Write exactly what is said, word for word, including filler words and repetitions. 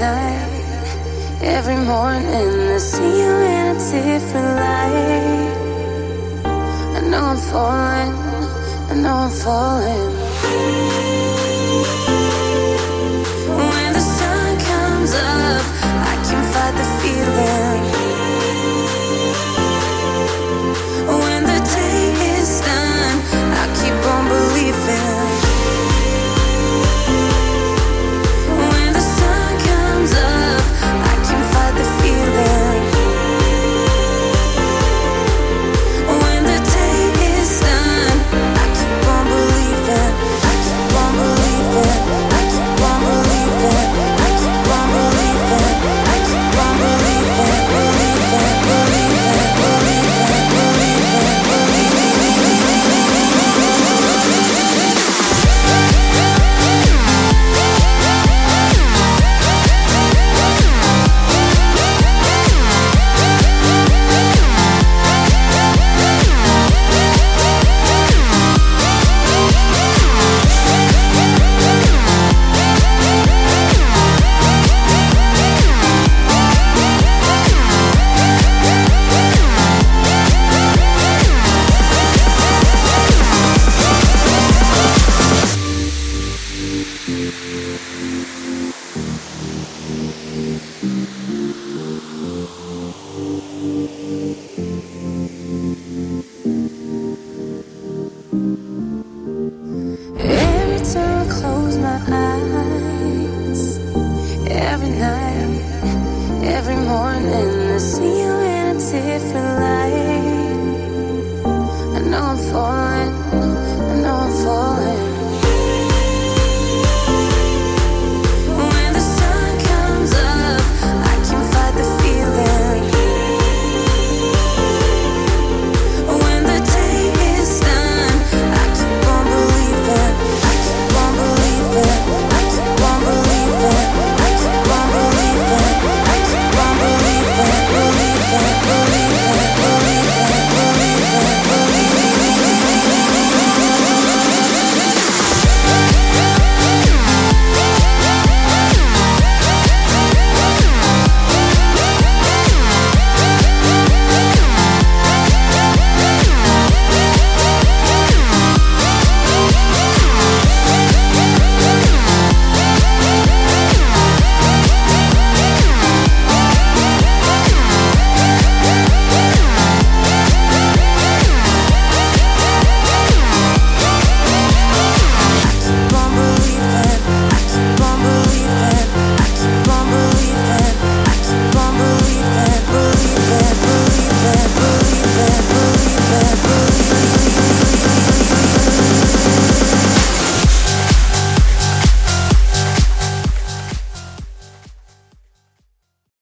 night, every morning, I see you in a different light. I know I'm falling, I know I'm falling. When the sun comes up, I can fight the feeling. When the day is done, I keep on believing. When the sun comes up, I can fight the feeling. When the day is done, I keep on believing. I keep on believing. I keep on believing. I keep on believing. I keep on believing. Believing, believing, believing, believing, every time I close my eyes, every night, every morning, I see you in a different light. I know I'm falling.